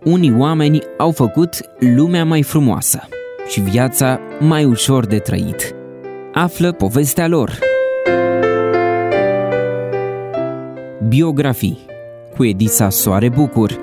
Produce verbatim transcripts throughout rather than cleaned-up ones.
unii oameni au făcut lumea mai frumoasă și viața mai ușor de trăit. Află povestea lor. Biografii cu Edisa Soare Bucur.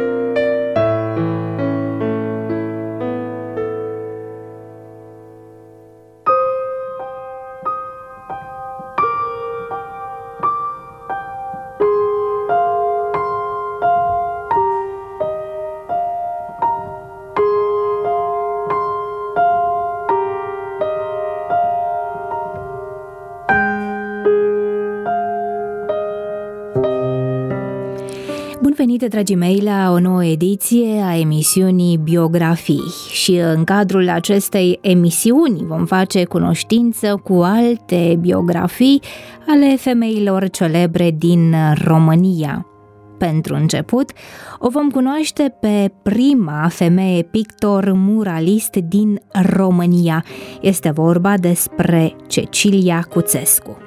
Bun venit, dragii mei, la o nouă ediție a emisiunii Biografii și în cadrul acestei emisiuni vom face cunoștință cu alte biografii ale femeilor celebre din România. Pentru început, o vom cunoaște pe prima femeie pictor muralist din România. Este vorba despre Cecilia Cuțescu.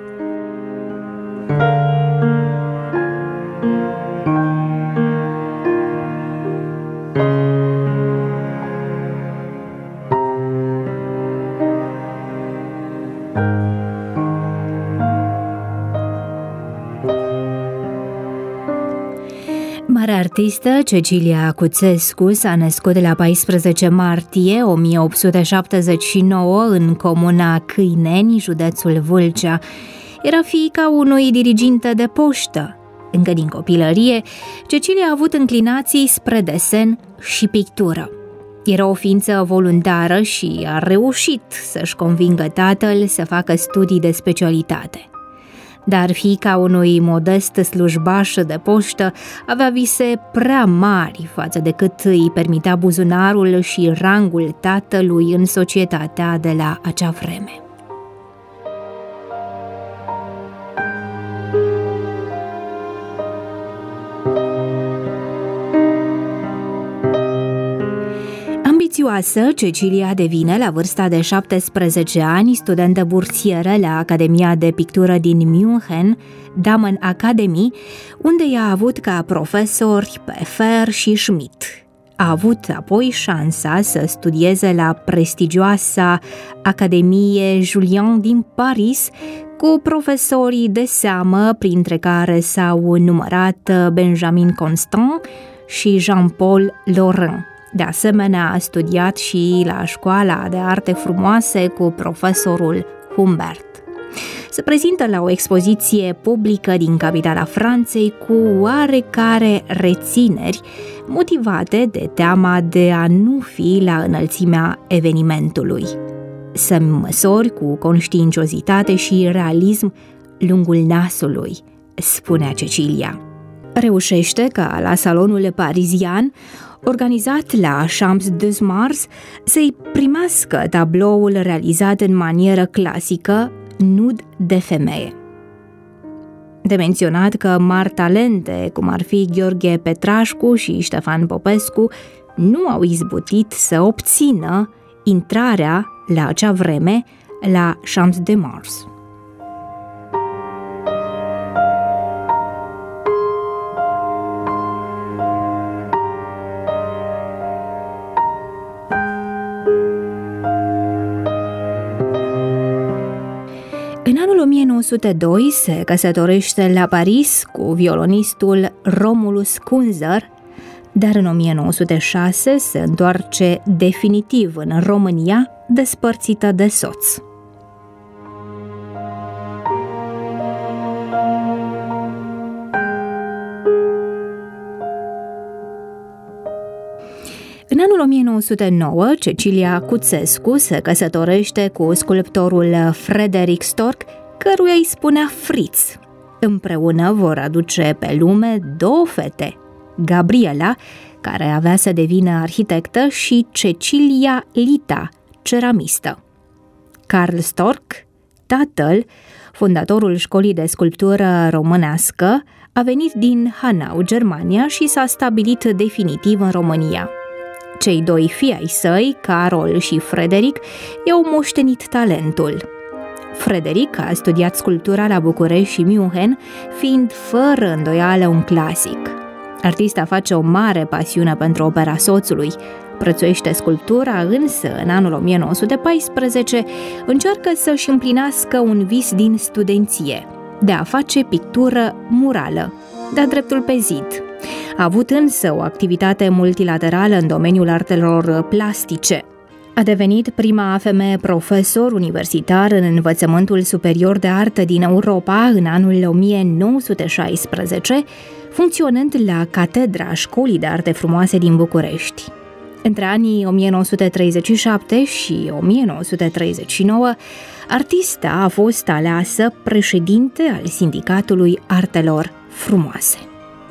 Marea artistă Cecilia Cuțescu s-a născut la paisprezece martie o mie opt sute șaptezeci și nouă în comuna Câineni, județul Vâlcea. Era fiica unui diriginte de poștă. Încă din copilărie, Cecilia a avut înclinații spre desen și pictură. Era o ființă voluntară și a reușit să-și convingă tatăl să facă studii de specialitate. Dar fiica unui modest slujbaș de poștă avea vise prea mari față de cât îi permitea buzunarul și rangul tatălui în societatea de la acea vreme. Ambițioasă, Cecilia devine la vârsta de șaptesprezece ani studentă bursieră la Academia de Pictură din München, Damen Academy, unde i-a avut ca profesori pe Fer și Schmidt. A avut apoi șansa să studieze la prestigioasa Academie Julian din Paris, cu profesorii de seamă, printre care s-au numărat Benjamin Constant și Jean-Paul Laurent. De asemenea, a studiat și la Școala de Arte Frumoase cu profesorul Humbert. Se prezintă la o expoziție publică din capitala Franței cu oarecare rețineri, motivate de teama de a nu fi la înălțimea evenimentului. Să-mi măsori cu conștiinciozitate și realism lungul nasului, spunea Cecilia. Reușește ca la salonul parizian, organizat la Champs de Mars, să-i primească tabloul realizat în manieră clasică, Nud de femeie. De menționat că mari talente, cum ar fi Gheorghe Petrașcu și Ștefan Popescu, nu au izbutit să obțină intrarea la acea vreme la Champs de Mars. În anul o mie nouă sute doi se căsătorește la Paris cu violonistul Romulus Kunzer, dar în o mie nouă sute șase se întoarce definitiv în România, despărțită de soț. În anul o mie nouă sute nouă, Cecilia Cuțescu se căsătorește cu sculptorul Frederic Stork, căruia îi spunea Fritz. Împreună vor aduce pe lume două fete, Gabriela, care avea să devină arhitectă, și Cecilia Lita, ceramistă. Carl Stork, tatăl, fondatorul școlii de sculptură românească, a venit din Hanau, Germania, și s-a stabilit definitiv în România. Cei doi fii ai săi, Carol și Frederic, i-au moștenit talentul. Frederic a studiat sculptura la București și München, fiind fără îndoială un clasic. Artista face o mare pasiune pentru opera soțului, prețuiește sculptura, însă în anul o mie nouă sute paisprezece încearcă să-și împlinească un vis din studenție, de a face pictură murală, de-a dreptul pe zid. A avut însă o activitate multilaterală în domeniul artelor plastice. A devenit prima femeie profesor universitar în învățământul superior de artă din Europa în anul o mie nouă sute șaisprezece, funcționând la Catedra Școlii de Arte Frumoase din București. Între anii o mie nouă sute treizeci și șapte și o mie nouă sute treizeci și nouă, artista a fost aleasă președinte al Sindicatului Artelor Frumoase.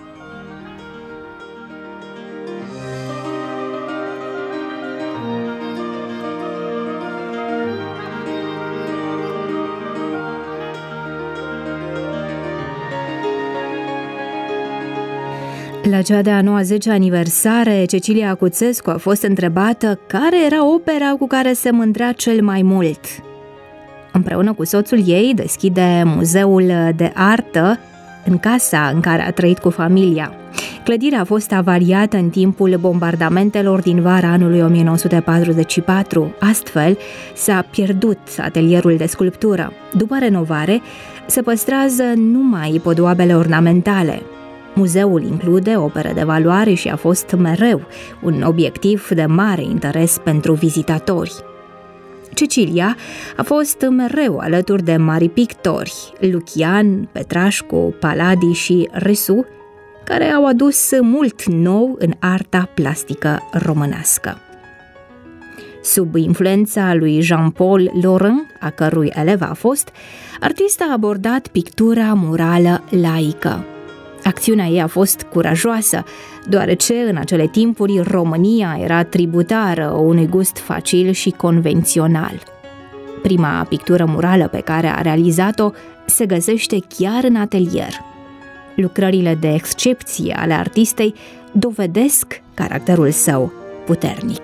La cea de-a nouăzecea aniversare, Cecilia Cuțescu a fost întrebată care era opera cu care se mândrea cel mai mult. Împreună cu soțul ei deschide Muzeul de Artă în casa în care a trăit cu familia. Clădirea a fost avariată în timpul bombardamentelor din vara anului o mie nouă sute patruzeci și patru. Astfel, s-a pierdut atelierul de sculptură. După renovare, se păstrează numai podoabele ornamentale. Muzeul include opere de valoare și a fost mereu un obiectiv de mare interes pentru vizitatori. Cecilia a fost mereu alături de mari pictori, Lucian, Petrașcu, Paladi și Resu, care au adus mult nou în arta plastică românească. Sub influența lui Jean-Paul Laurent, a cărui elev a fost, artista a abordat pictura murală laică. Acțiunea ei a fost curajoasă, deoarece în acele timpuri România era tributară unui gust facil și convențional. Prima pictură murală pe care a realizat-o se găsește chiar în atelier. Lucrările de excepție ale artistei dovedesc caracterul său puternic.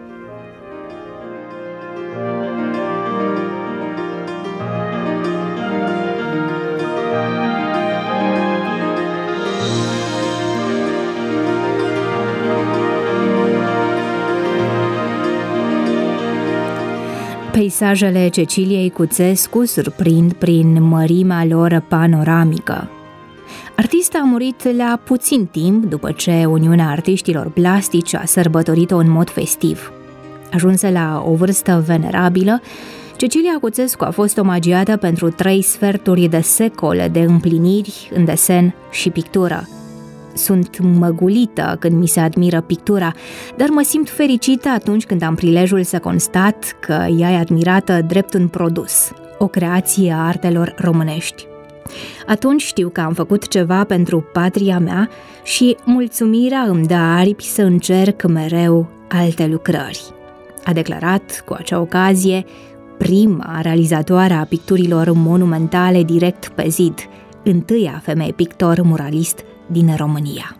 Peisajele Ceciliei Cuțescu surprind prin mărimea lor panoramică. Artista a murit la puțin timp după ce Uniunea Artiștilor Plastici a sărbătorit-o în mod festiv. Ajunsă la o vârstă venerabilă, Cecilia Cuțescu a fost omagiată pentru trei sferturi de secol de împliniri în desen și pictură. Sunt măgulită când mi se admiră pictura, dar mă simt fericită atunci când am prilejul să constat că ea e admirată drept un produs, o creație a artelor românești. Atunci știu că am făcut ceva pentru patria mea și mulțumirea îmi dă aripi să încerc mereu alte lucrări, a declarat cu acea ocazie prima realizatoare a picturilor monumentale direct pe zid, întâia femeie pictor muralist din România.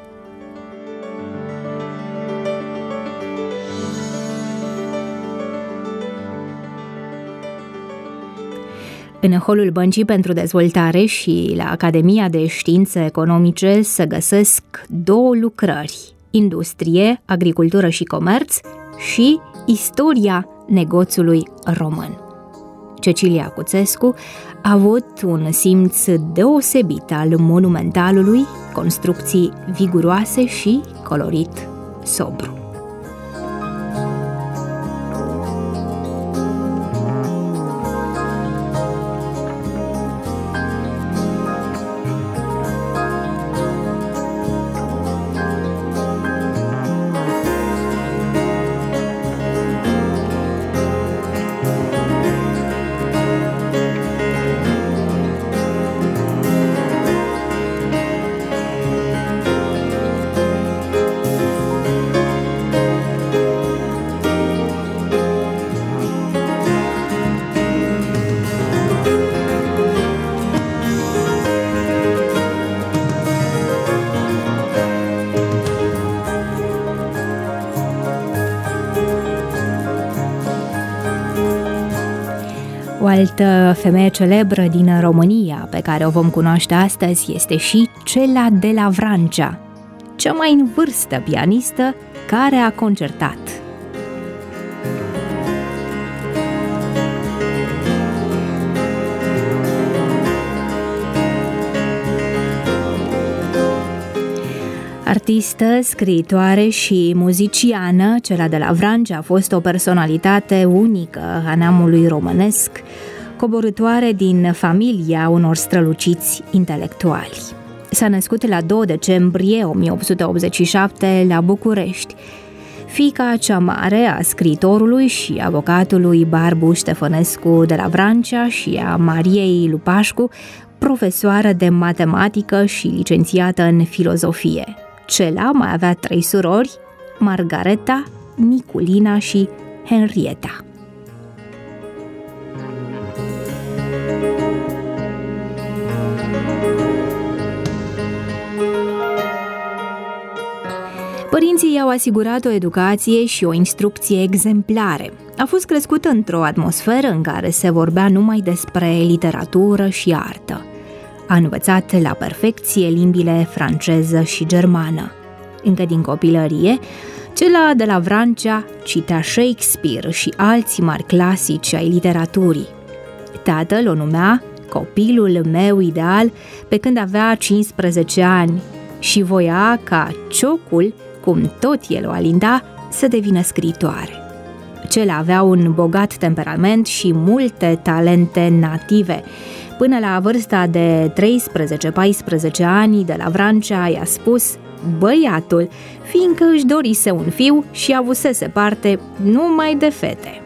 În holul Băncii pentru Dezvoltare și la Academia de Științe Economice se găsesc două lucrări: Industrie, Agricultură și Comerț și Istoria negoțului român. Cecilia Cuțescu a avut un simț deosebit al monumentalului, construcții viguroase și colorit sobru. O altă femeie celebră din România pe care o vom cunoaște astăzi este și Cela de la Vrancea, cea mai în vârstă pianistă care a concertat. Artistă, scriitoare și muziciană, Cela de la Vrancea a fost o personalitate unică a neamului românesc, coborâtoare din familia unor străluciți intelectuali. S-a născut la doi decembrie o mie opt sute optzeci și șapte la București, fiica cea mare a scriitorului și avocatului Barbu Ștefănescu de la Vrancea și a Mariei Lupașcu, profesoară de matematică și licențiată în filozofie. Cela mai avea trei surori, Margareta, Niculina și Henrieta. Părinții i-au asigurat o educație și o instrucție exemplare. A fost crescut într-o atmosferă în care se vorbea numai despre literatură și artă. A învățat la perfecție limbile franceză și germană. Încă din copilărie, Cela de la Vrancea citea Shakespeare și alți mari clasici ai literaturii. Tatăl o numea copilul meu ideal pe când avea cincisprezece ani și voia ca ciocul, cum tot el o alinda, să devină scriitoare. Cela avea un bogat temperament și multe talente native. Până la vârsta de treisprezece paisprezece ani, de la Vrancea i-a spus băiatul, fiindcă își dorise un fiu și avusese parte numai de fete.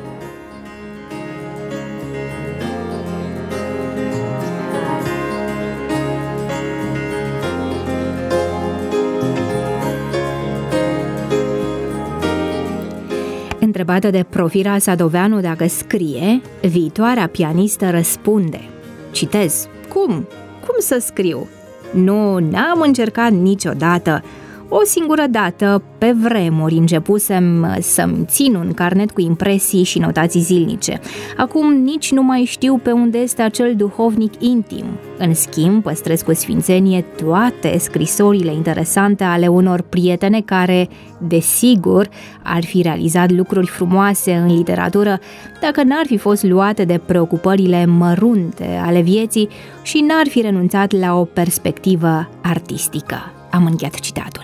Întrebată de Profira Sadoveanu dacă scrie, viitoarea pianistă răspunde: citez, cum? Cum să scriu? Nu, n-am încercat niciodată. O singură dată, pe vremuri, începusem să-mi țin un carnet cu impresii și notații zilnice. Acum nici nu mai știu pe unde este acel duhovnic intim. În schimb, păstrez cu sfințenie toate scrisorile interesante ale unor prietene care, desigur, ar fi realizat lucruri frumoase în literatură dacă n-ar fi fost luate de preocupările mărunte ale vieții și n-ar fi renunțat la o perspectivă artistică. Am încheiat citatul.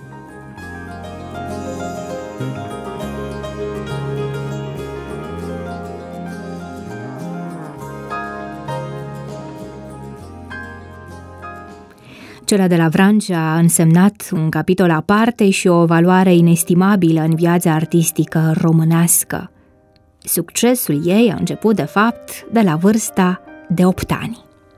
Cela de la Vrancea a însemnat un capitol aparte și o valoare inestimabilă în viața artistică românească. Succesul ei a început, de fapt, de la vârsta de opt ani.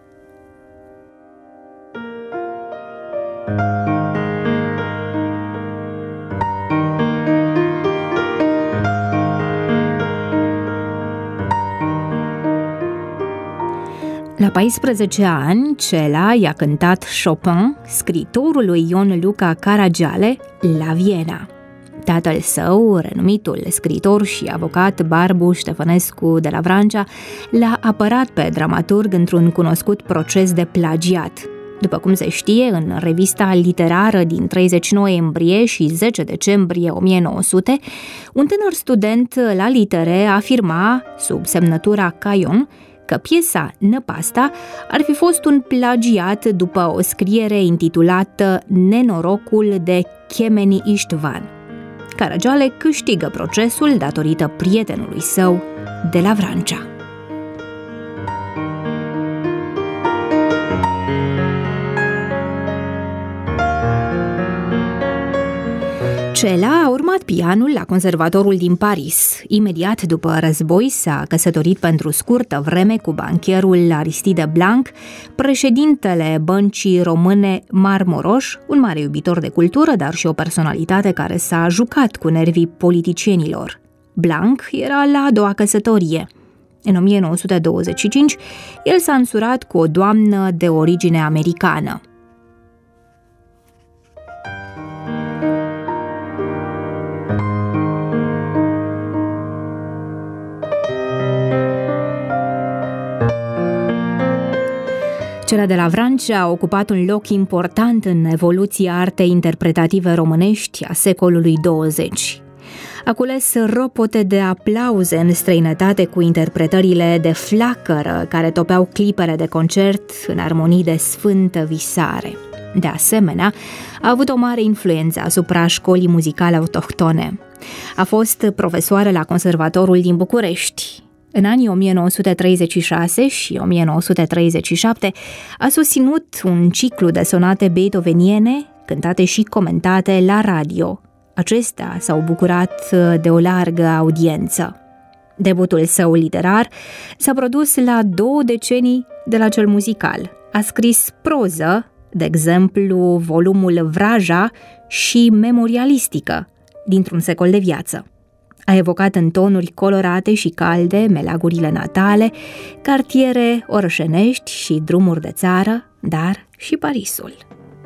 La paisprezece ani, Cela i-a cântat Chopin, scriitorului Ion Luca Caragiale, la Viena. Tatăl său, renumitul scriitor și avocat Barbu Ștefănescu de la Vrancea, l-a apărat pe dramaturg într-un cunoscut proces de plagiat. După cum se știe, în revista literară din treizeci noiembrie și zece decembrie o mie nouă sute, un tânăr student la litere afirma, sub semnătura Caion, că piesa Năpasta ar fi fost un plagiat după o scriere intitulată Nenorocul de Chemeni Istvan. Caragiale câștigă procesul datorită prietenului său de la Vrancea. Cela a urmat pianul la conservatorul din Paris. Imediat după război s-a căsătorit pentru scurtă vreme cu bancherul Aristide Blanc, președintele băncii române Marmoroș, un mare iubitor de cultură, dar și o personalitate care s-a jucat cu nervii politicienilor. Blanc era la a doua căsătorie. În o mie nouă sute douăzeci și cinci, el s-a însurat cu o doamnă de origine americană. Cele de la Vrancea a ocupat un loc important în evoluția artei interpretative românești a secolului douăzeci. A cules ropote de aplauze în străinătate cu interpretările de flacără care topeau clipele de concert în armonii de sfântă visare. De asemenea, a avut o mare influență asupra școlii muzicale autohtone. A fost profesoară la Conservatorul din București. În anii o mie nouă sute treizeci și șase și o mie nouă sute treizeci și șapte a susținut un ciclu de sonate beethoveniene, cântate și comentate la radio. Acestea s-au bucurat de o largă audiență. Debutul său literar s-a produs la două decenii de la cel muzical. A scris proză, de exemplu volumul Vraja și memorialistică, dintr-un secol de viață. A evocat în tonuri colorate și calde meleagurile natale, cartiere orășenești și drumuri de țară, dar și Parisul.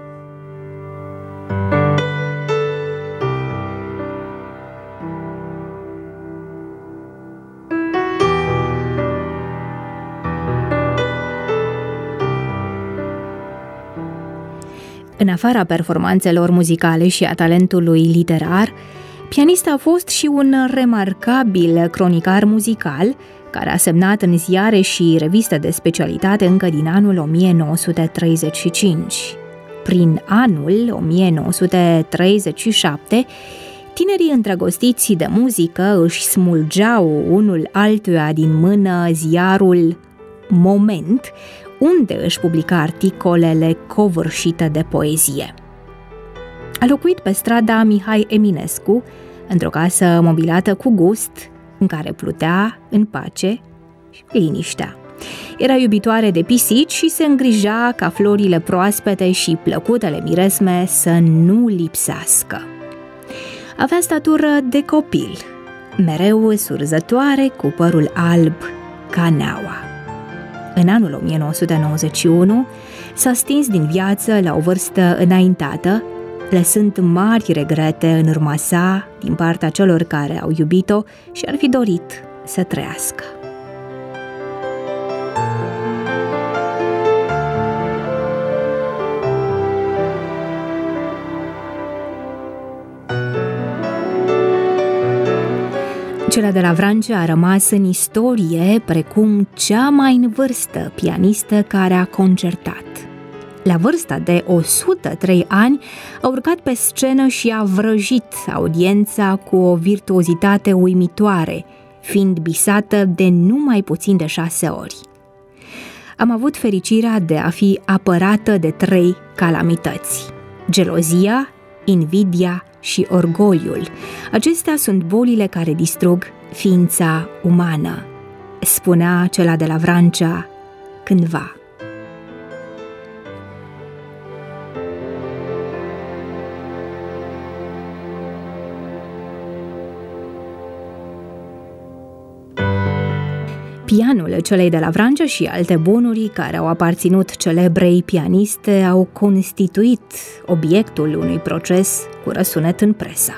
În afara performanțelor muzicale și a talentului literar, pianista a fost și un remarcabil cronicar muzical, care a semnat în ziare și reviste de specialitate încă din anul o mie nouă sute treizeci și cinci. Prin anul o mie nouă sute treizeci și șapte, tinerii îndrăgostiți de muzică își smulgeau unul altuia din mână ziarul Moment, unde își publica articolele covârșite de poezie. A locuit pe strada Mihai Eminescu, într-o casă mobilată cu gust, în care plutea în pace și liniștea. Era iubitoare de pisici și se îngrija ca florile proaspete și plăcutele miresme să nu lipsească. Avea statură de copil, mereu surzătoare, cu părul alb ca neaua. În anul o mie nouă sute nouăzeci și unu s-a stins din viață la o vârstă înaintată, lăsând mari regrete în urma sa din partea celor care au iubit-o și ar fi dorit să trăiască. Cele de la Vrancea a rămas în istorie precum cea mai în vârstă pianistă care a concertat. La vârsta de o sută trei ani a urcat pe scenă și a vrăjit audiența cu o virtuozitate uimitoare, fiind bisată de numai puțin de șase ori. Am avut fericirea de a fi apărată de trei calamități: gelozia, invidia și orgoliul. Acestea sunt bolile care distrug ființa umană, spunea cela de la Vrancea cândva. Pianul celei de la Vrancea și alte bunuri care au aparținut celebrei pianiste au constituit obiectul unui proces cu răsunet în presă.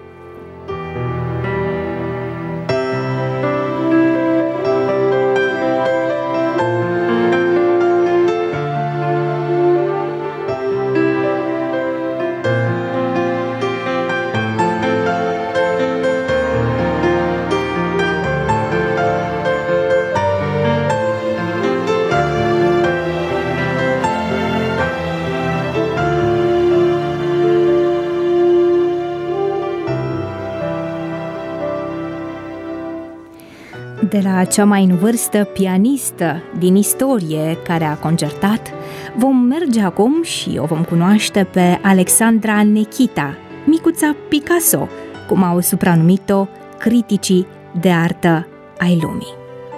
De la cea mai în vârstă pianistă din istorie care a concertat, vom merge acum și o vom cunoaște pe Alexandra Nechita, micuța Picasso, cum au supranumit-o criticii de artă ai lumii.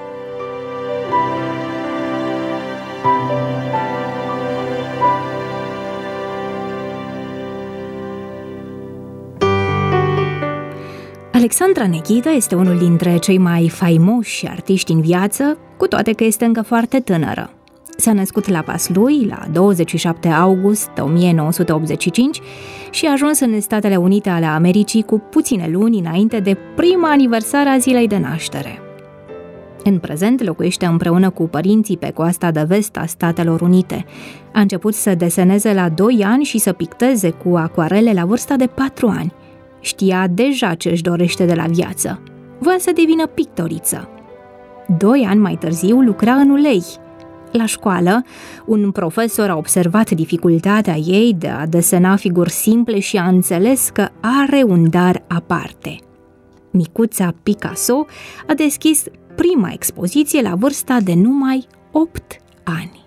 Alexandra Nechita este unul dintre cei mai faimoși artiști în viață, cu toate că este încă foarte tânără. S-a născut la Vaslui la douăzeci și șapte august o mie nouă sute optzeci și cinci și a ajuns în Statele Unite ale Americii cu puține luni înainte de prima aniversare a zilei de naștere. În prezent locuiește împreună cu părinții pe coasta de vest a Statelor Unite. A început să deseneze la doi ani și să picteze cu acoarele la vârsta de patru ani. Știa deja ce își dorește de la viață. Voia să devină pictoriță. Doi ani mai târziu lucra în ulei. La școală, un profesor a observat dificultatea ei de a desena figuri simple și a înțeles că are un dar aparte. Micuța Picasso a deschis prima expoziție la vârsta de numai opt ani.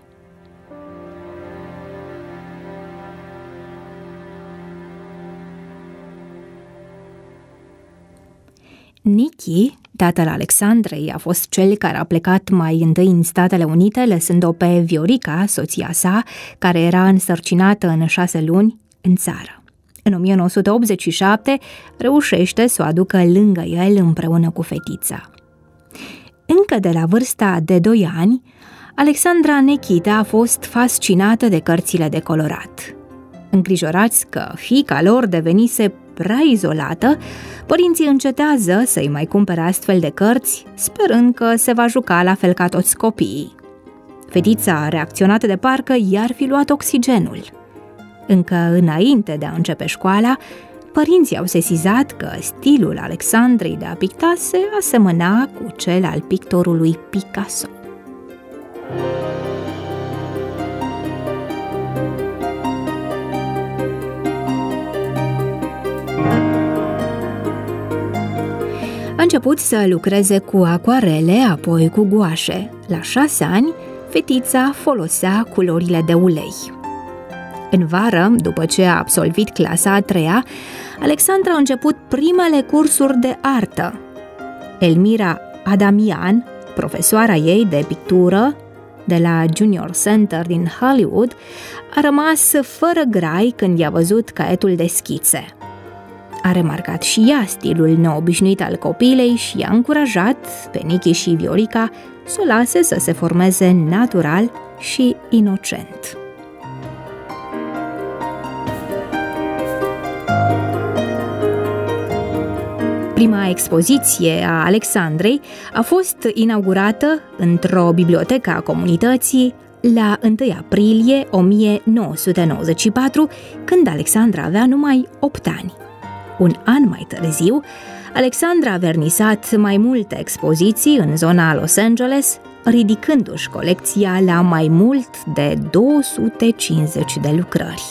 Nicky, tatăl Alexandrei, a fost cel care a plecat mai întâi în Statele Unite, lăsând-o pe Viorica, soția sa, care era însărcinată în șase luni, în țară. În o mie nouă sute optzeci și șapte reușește să o aducă lângă el împreună cu fetița. Încă de la vârsta de doi ani, Alexandra Nechita a fost fascinată de cărțile de colorat. Îngrijorați că fiica lor devenise prea izolată, părinții încetează să-i mai cumpere astfel de cărți, sperând că se va juca la fel ca toți copiii. Fetița, reacționată de parcă i-ar fi luat oxigenul. Încă înainte de a începe școala, părinții au sesizat că stilul Alexandrei de a picta se asemăna cu cel al pictorului Picasso. A început să lucreze cu acoarele, apoi cu guașe. La șase ani, fetița folosea culorile de ulei. În vară, după ce a absolvit clasa a treia, Alexandra a început primele cursuri de artă. Elmira Adamian, profesoara ei de pictură de la Junior Center din Hollywood, a rămas fără grai când i-a văzut caietul de schițe. A remarcat și ea stilul neobișnuit al copilei și i-a încurajat pe Nicky și Viorica să o lase să se formeze natural și inocent. Prima expoziție a Alexandrei a fost inaugurată într-o bibliotecă a comunității la întâi aprilie o mie nouă sute nouăzeci și patru, când Alexandra avea numai opt ani. Un an mai târziu, Alexandra a vernisat mai multe expoziții în zona Los Angeles, ridicându-și colecția la mai mult de două sute cincizeci de lucrări.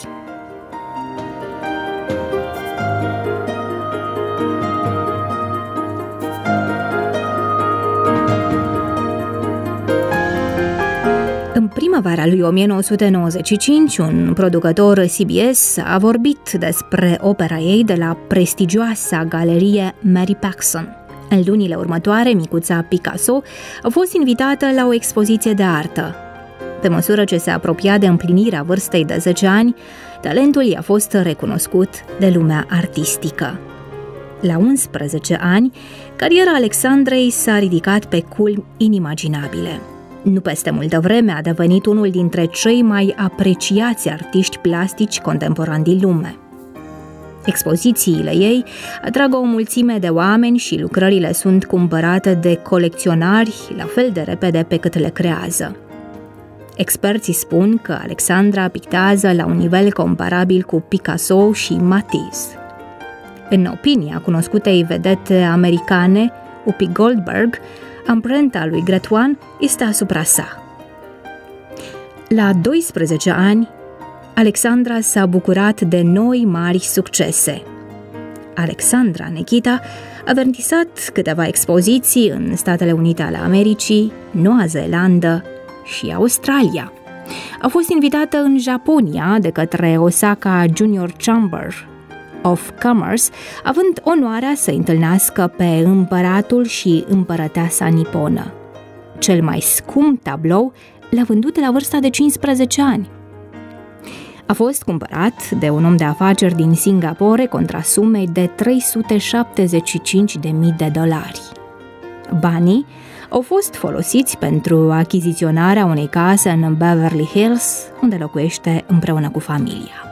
În primăvara lui o mie nouă sute nouăzeci și cinci, un producător C B S a vorbit despre opera ei de la prestigioasa galerie Mary Paxson. În lunile următoare, micuța Picasso a fost invitată la o expoziție de artă. Pe măsură ce se apropia de împlinirea vârstei de zece ani, talentul i-a fost recunoscut de lumea artistică. La unsprezece ani, cariera Alexandrei s-a ridicat pe culmi inimaginabile. Nu peste multă vreme a devenit unul dintre cei mai apreciați artiști plastici contemporani din lume. Expozițiile ei atrag o mulțime de oameni și lucrările sunt cumpărate de colecționari la fel de repede pe cât le creează. Experții spun că Alexandra pictează la un nivel comparabil cu Picasso și Matisse. În opinia cunoscutei vedete americane, Whoopi Goldberg, amprenta lui Gretuan este asupra sa. La doisprezece ani, Alexandra s-a bucurat de noi mari succese. Alexandra Nechita a vernisat câteva expoziții în Statele Unite ale Americii, Noua Zeelandă și Australia. A fost invitată în Japonia de către Osaka Junior Chamber of Commerce, având onoarea să întâlnească pe împăratul și împărăteasa niponă. Cel mai scump tablou l-a vândut la vârsta de cincisprezece ani. A fost cumpărat de un om de afaceri din Singapore contra sumei de trei sute șaptezeci și cinci de mii de dolari. Banii au fost folosiți pentru achiziționarea unei case în Beverly Hills, unde locuiește împreună cu familia.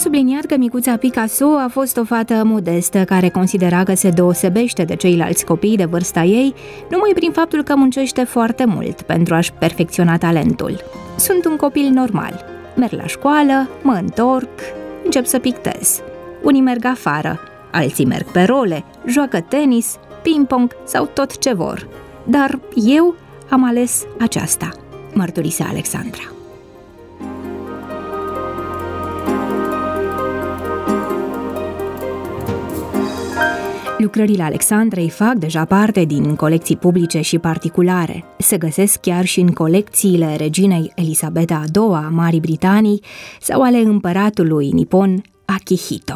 subliniat că micuța Picasso a fost o fată modestă care considera că se deosebește de ceilalți copii de vârsta ei numai prin faptul că muncește foarte mult pentru a-și perfecționa talentul. Sunt un copil normal. Merg la școală, mă întorc, încep să pictez. Unii merg afară, alții merg pe role, joacă tenis, ping-pong sau tot ce vor. Dar eu am ales aceasta, mărturisea Alexandra. Lucrările Alexandrei fac deja parte din colecții publice și particulare. Se găsesc chiar și în colecțiile reginei Elisabeta a doua a Marii Britanii sau ale împăratului nipon Akihito.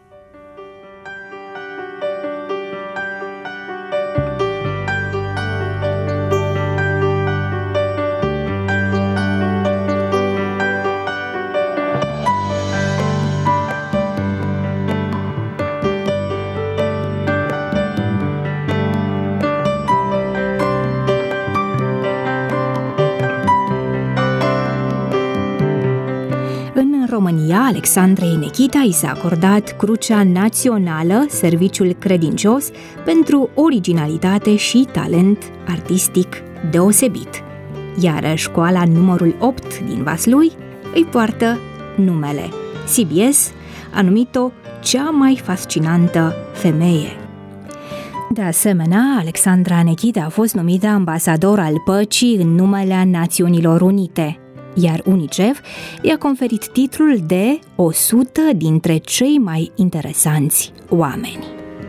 România, Alexandrei Nechita i s-a acordat Crucea Națională, serviciul credincios, pentru originalitate și talent artistic deosebit. Iar școala numărul opt din Vaslui îi poartă numele. C B S a numit-o cea mai fascinantă femeie. De asemenea, Alexandra Nechita a fost numită ambasador al păcii în numele Națiunilor Unite, iar UNICEF i-a conferit titlul de o sută dintre cei mai interesanți oameni.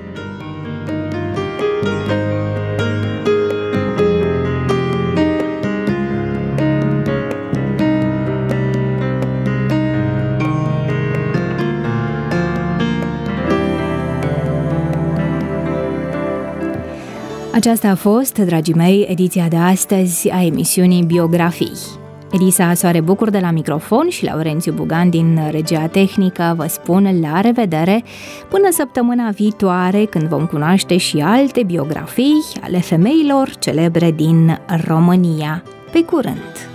Aceasta a fost, dragii mei, ediția de astăzi a emisiunii Biografii. Elisa Soare Bucur de la microfon și Laurențiu Bugan din regia tehnică vă spun la revedere până săptămâna viitoare, când vom cunoaște și alte biografii ale femeilor celebre din România. Pe curând!